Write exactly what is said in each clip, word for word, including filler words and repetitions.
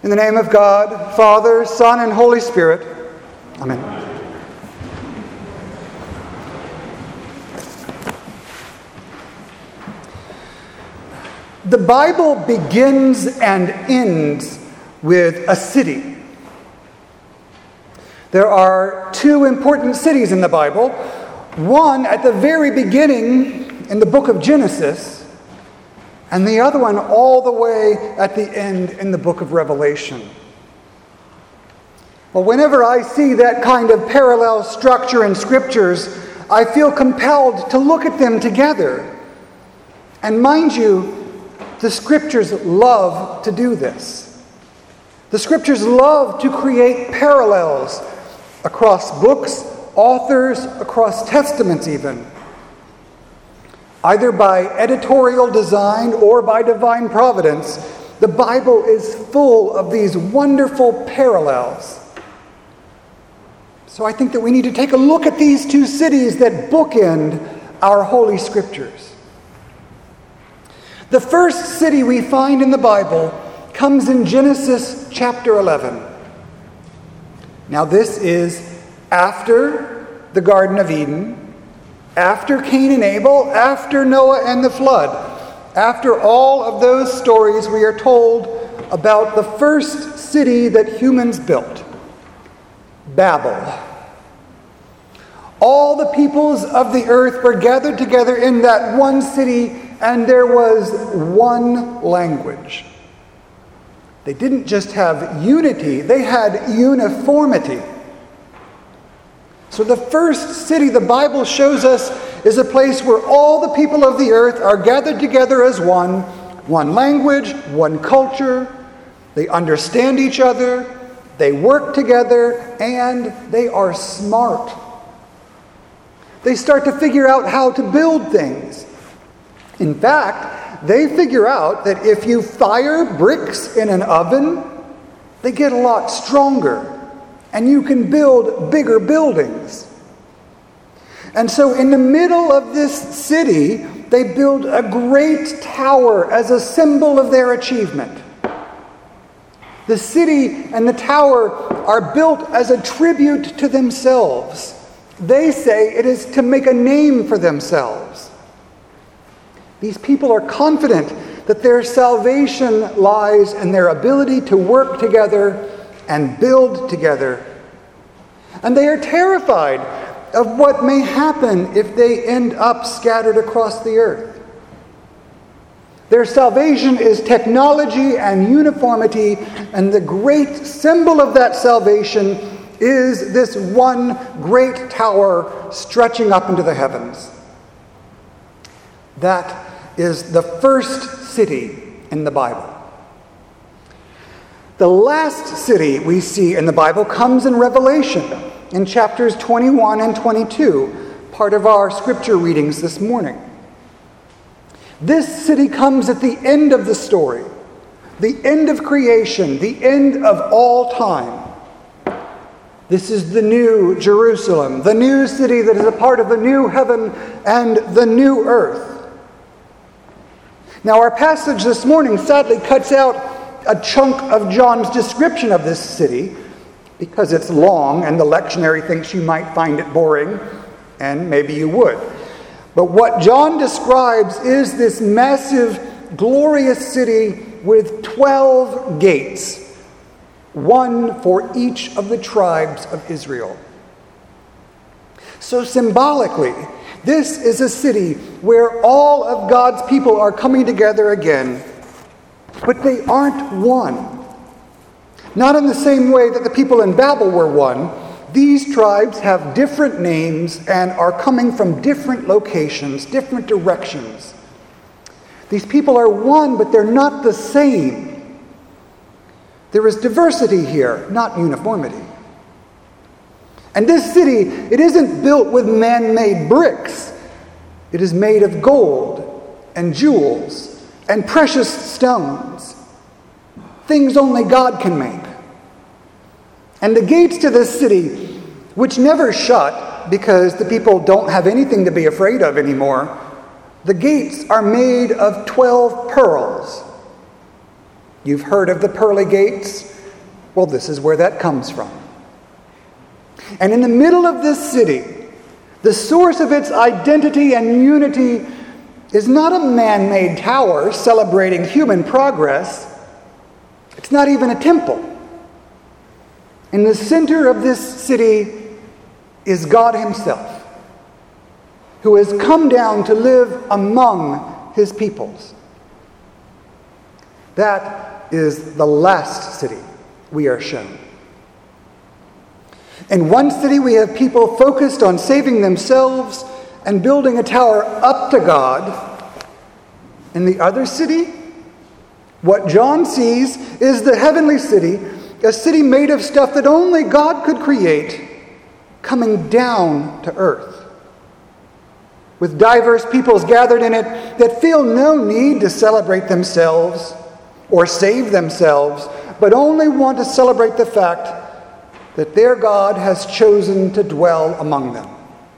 In the name of God, Father, Son, and Holy Spirit. Amen. The Bible begins and ends with a city. There are two important cities in the Bible. One at the very beginning in the book of Genesis, and the other one all the way at the end in the book of Revelation. Well, whenever I see that kind of parallel structure in scriptures, I feel compelled to look at them together. And mind you, the scriptures love to do this. The scriptures love to create parallels across books, authors, across testaments even. Either by editorial design or by divine providence, the Bible is full of these wonderful parallels. So I think that we need to take a look at these two cities that bookend our Holy Scriptures. The first city we find in the Bible comes in Genesis chapter eleven. Now this is after the Garden of Eden, after Cain and Abel, after Noah and the flood. After all of those stories, we are told about the first city that humans built, Babel. All the peoples of the earth were gathered together in that one city, and there was one language. They didn't just have unity, they had uniformity. So the first city the Bible shows us is a place where all the people of the earth are gathered together as one, one language, one culture. They understand each other, they work together, and they are smart. They start to figure out how to build things. In fact, they figure out that if you fire bricks in an oven, they get a lot stronger. And you can build bigger buildings. And so in the middle of this city, they build a great tower as a symbol of their achievement. The city and the tower are built as a tribute to themselves. They say it is to make a name for themselves. These people are confident that their salvation lies in their ability to work together and build together. And they are terrified of what may happen if they end up scattered across the earth. Their salvation is technology and uniformity, and the great symbol of that salvation is this one great tower stretching up into the heavens. That is the first city in the Bible. The last city we see in the Bible comes in Revelation, in chapters twenty-one and twenty-two, part of our scripture readings this morning. This city comes at the end of the story, the end of creation, the end of all time. This is the new Jerusalem, the new city that is a part of the new heaven and the new earth. Now, our passage this morning sadly cuts out a chunk of John's description of this city because it's long and the lectionary thinks you might find it boring, and maybe you would. But what John describes is this massive, glorious city with twelve gates, one for each of the tribes of Israel. So symbolically, this is a city where all of God's people are coming together again. But they aren't one. Not in the same way that the people in Babel were one. These tribes have different names and are coming from different locations, different directions. These people are one, but they're not the same. There is diversity here, not uniformity. And this city, it isn't built with man-made bricks. It is made of gold and jewels and precious stones, things only God can make. And the gates to this city, which never shut because the people don't have anything to be afraid of anymore, the gates are made of twelve pearls. You've heard of the pearly gates. Well, this is where that comes from. And in the middle of this city, the source of its identity and unity is not a man-made tower celebrating human progress. It's not even a temple. In the center of this city is God himself, who has come down to live among his peoples. That is the last city we are shown. In one city, we have people focused on saving themselves and building a tower up to God. In the other city, what John sees is the heavenly city, a city made of stuff that only God could create, coming down to earth, with diverse peoples gathered in it that feel no need to celebrate themselves or save themselves, but only want to celebrate the fact that their God has chosen to dwell among them.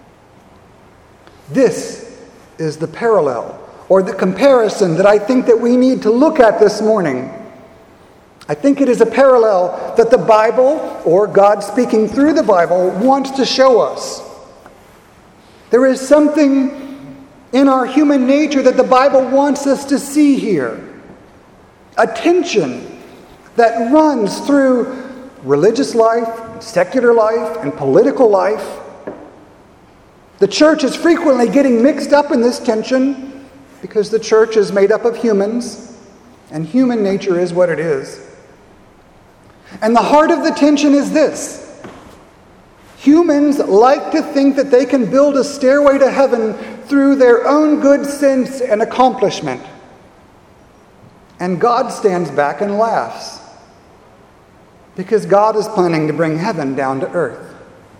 This is the parallel or the comparison that I think that we need to look at this morning. I think it is a parallel that the Bible, or God speaking through the Bible, wants to show us. There is something in our human nature that the Bible wants us to see here. A tension that runs through religious life, secular life, and political life. The church is frequently getting mixed up in this tension because the church is made up of humans, and human nature is what it is. And the heart of the tension is this. Humans like to think that they can build a stairway to heaven through their own good sense and accomplishment. And God stands back and laughs, because God is planning to bring heaven down to earth.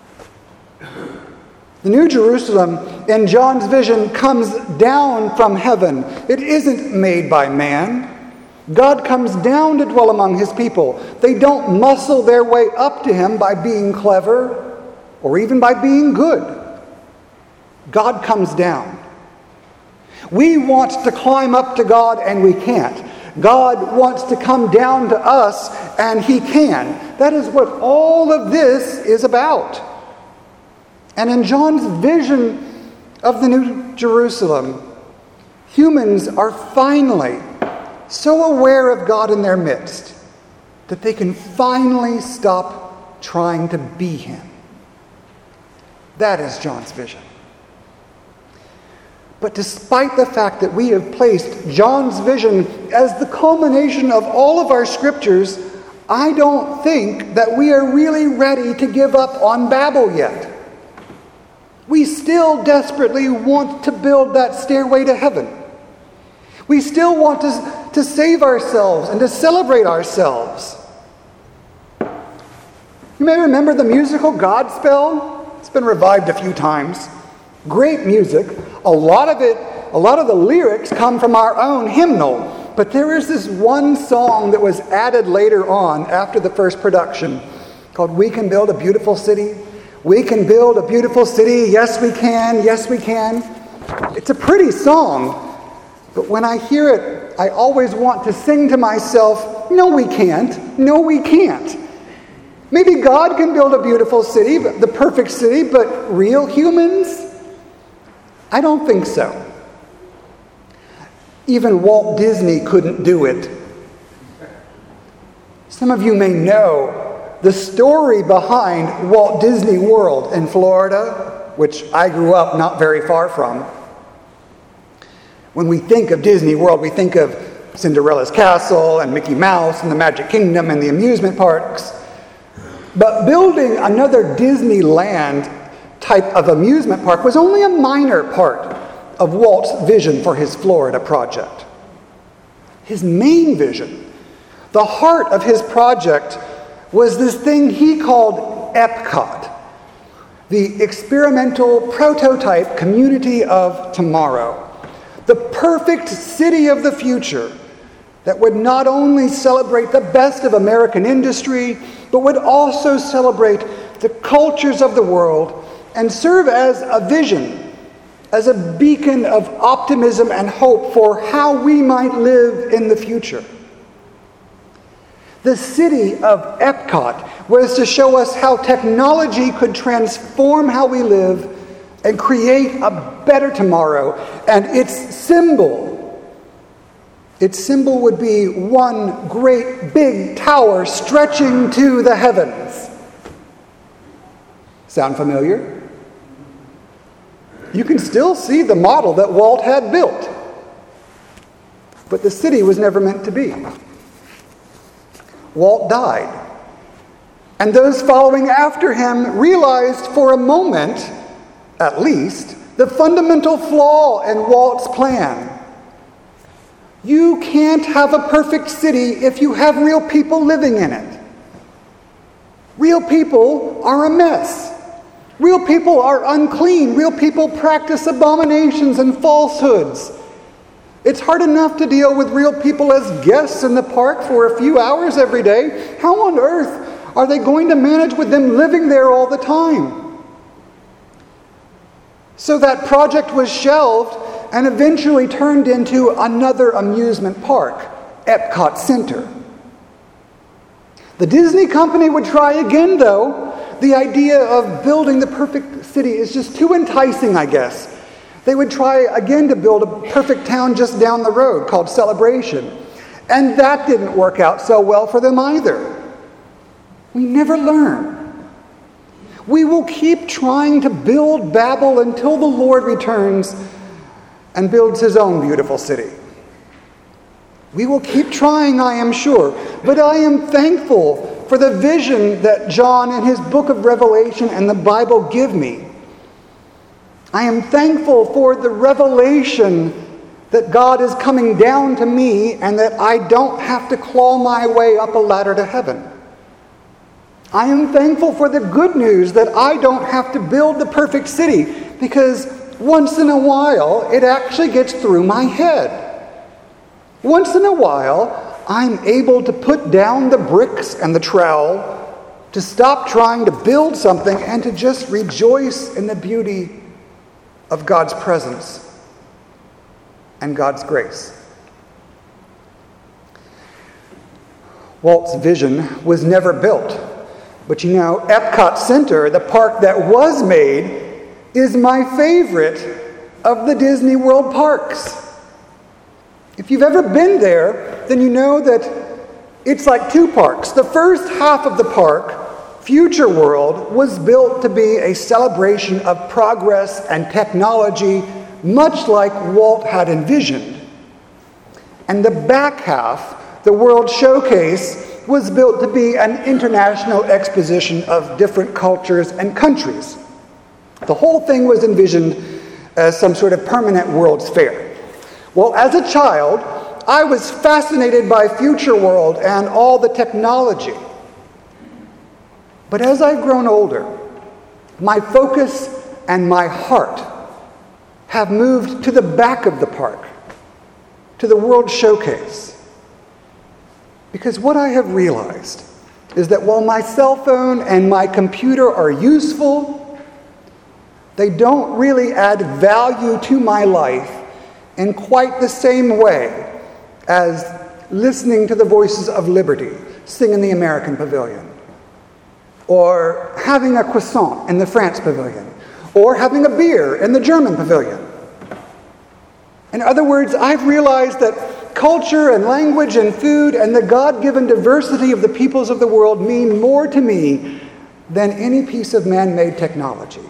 The New Jerusalem in John's vision comes down from heaven. It isn't made by man. God comes down to dwell among his people. They don't muscle their way up to him by being clever or even by being good. God comes down. We want to climb up to God and we can't. God wants to come down to us and he can. That is what all of this is about. And in John's vision of the New Jerusalem, humans are finally so aware of God in their midst that they can finally stop trying to be him. That is John's vision. But despite the fact that we have placed John's vision as the culmination of all of our scriptures, I don't think that we are really ready to give up on Babel yet. We still desperately want to build that stairway to heaven. We still want to, to save ourselves and to celebrate ourselves. You may remember the musical Godspell. It's been revived a few times. Great music. A lot of it, a lot of the lyrics come from our own hymnal. But there is this one song that was added later on after the first production called "We Can Build a Beautiful City." We can build a beautiful city. Yes, we can. Yes, we can. It's a pretty song. But when I hear it, I always want to sing to myself, no, we can't. No, we can't. Maybe God can build a beautiful city, the perfect city, but real humans? I don't think so. Even Walt Disney couldn't do it. Some of you may know the story behind Walt Disney World in Florida, which I grew up not very far from. When we think of Disney World, we think of Cinderella's Castle and Mickey Mouse and the Magic Kingdom and the amusement parks. But building another Disneyland type of amusement park was only a minor part of Walt's vision for his Florida project. His main vision, the heart of his project, was this thing he called Epcot, the experimental prototype community of tomorrow, the perfect city of the future that would not only celebrate the best of American industry, but would also celebrate the cultures of the world and serve as a vision, as a beacon of optimism and hope for how we might live in the future. The city of Epcot was to show us how technology could transform how we live and create a better tomorrow. And its symbol, its symbol would be one great big tower stretching to the heavens. Sound familiar? You can still see the model that Walt had built. But the city was never meant to be. Walt died. And those following after him realized for a moment, at least, the fundamental flaw in Walt's plan. You can't have a perfect city if you have real people living in it. Real people are a mess. Real people are unclean. Real people practice abominations and falsehoods. It's hard enough to deal with real people as guests in the park for a few hours every day. How on earth are they going to manage with them living there all the time? So that project was shelved and eventually turned into another amusement park, Epcot Center. The Disney company would try again, though. The idea of building the perfect city is just too enticing, I guess. They would try again to build a perfect town just down the road called Celebration. And that didn't work out so well for them either. We never learn. We will keep trying to build Babel until the Lord returns and builds his own beautiful city. We will keep trying, I am sure. But I am thankful for the vision that John in his book of Revelation and the Bible give me. I am thankful for the revelation that God is coming down to me and that I don't have to claw my way up a ladder to heaven. I am thankful for the good news that I don't have to build the perfect city, because once in a while it actually gets through my head. Once in a while I'm able to put down the bricks and the trowel, to stop trying to build something and to just rejoice in the beauty of God's presence and God's grace. Walt's vision was never built. But you know, Epcot Center, the park that was made, is my favorite of the Disney World parks. If you've ever been there, then you know that it's like two parks. The first half of the park, Future World, was built to be a celebration of progress and technology, much like Walt had envisioned. And the back half, the World Showcase, was built to be an international exposition of different cultures and countries. The whole thing was envisioned as some sort of permanent World's Fair. Well, as a child, I was fascinated by Future World and all the technology. But as I've grown older, my focus and my heart have moved to the back of the park, to the World Showcase. Because what I have realized is that while my cell phone and my computer are useful, they don't really add value to my life in quite the same way as listening to the Voices of Liberty sing in the American Pavilion, or having a croissant in the France Pavilion, or having a beer in the German Pavilion. In other words, I've realized that culture and language and food and the God-given diversity of the peoples of the world mean more to me than any piece of man-made technology.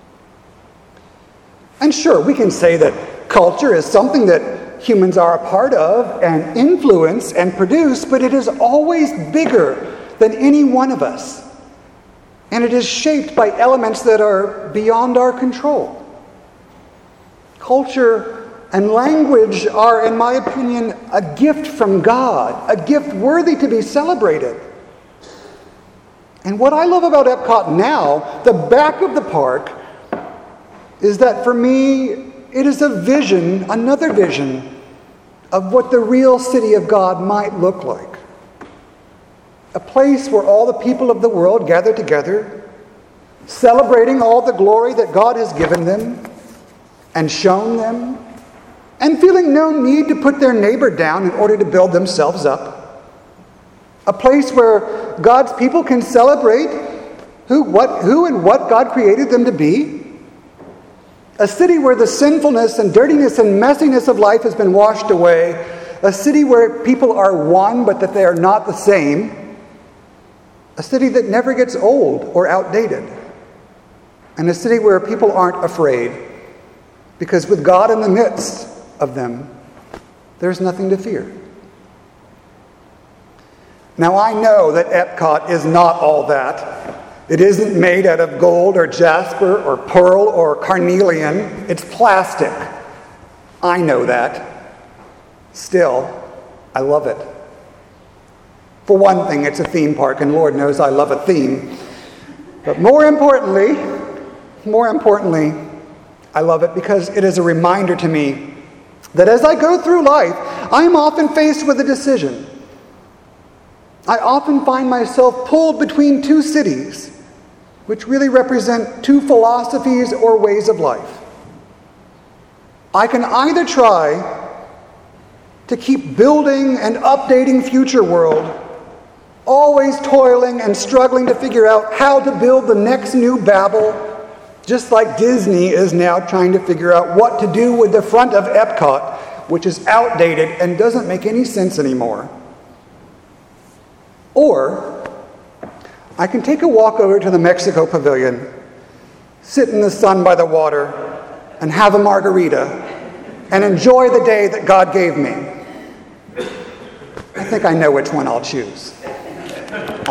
And sure, we can say that culture is something that humans are a part of and influence and produce, but it is always bigger than any one of us. And it is shaped by elements that are beyond our control. Culture and language are, in my opinion, a gift from God, a gift worthy to be celebrated. And what I love about Epcot now, the back of the park, is that for me, it is a vision, another vision, of what the real city of God might look like. A place where all the people of the world gather together, celebrating all the glory that God has given them and shown them, and feeling no need to put their neighbor down in order to build themselves up. A place where God's people can celebrate who, what, who and what God created them to be. A city where the sinfulness and dirtiness and messiness of life has been washed away. A city where people are one but that they are not the same. A city that never gets old or outdated. And a city where people aren't afraid, because with God in the midst of them, there's nothing to fear. Now I know that Epcot is not all that. It isn't made out of gold or jasper or pearl or carnelian. It's plastic. I know that. Still, I love it. For one thing, it's a theme park, and Lord knows I love a theme. But more importantly, more importantly, I love it because it is a reminder to me that as I go through life, I am often faced with a decision. I often find myself pulled between two cities, which really represent two philosophies or ways of life. I can either try to keep building and updating Future World, always toiling and struggling to figure out how to build the next new Babel, just like Disney is now trying to figure out what to do with the front of Epcot, which is outdated and doesn't make any sense anymore. Or I can take a walk over to the Mexico Pavilion, sit in the sun by the water, and have a margarita, and enjoy the day that God gave me. I think I know which one I'll choose.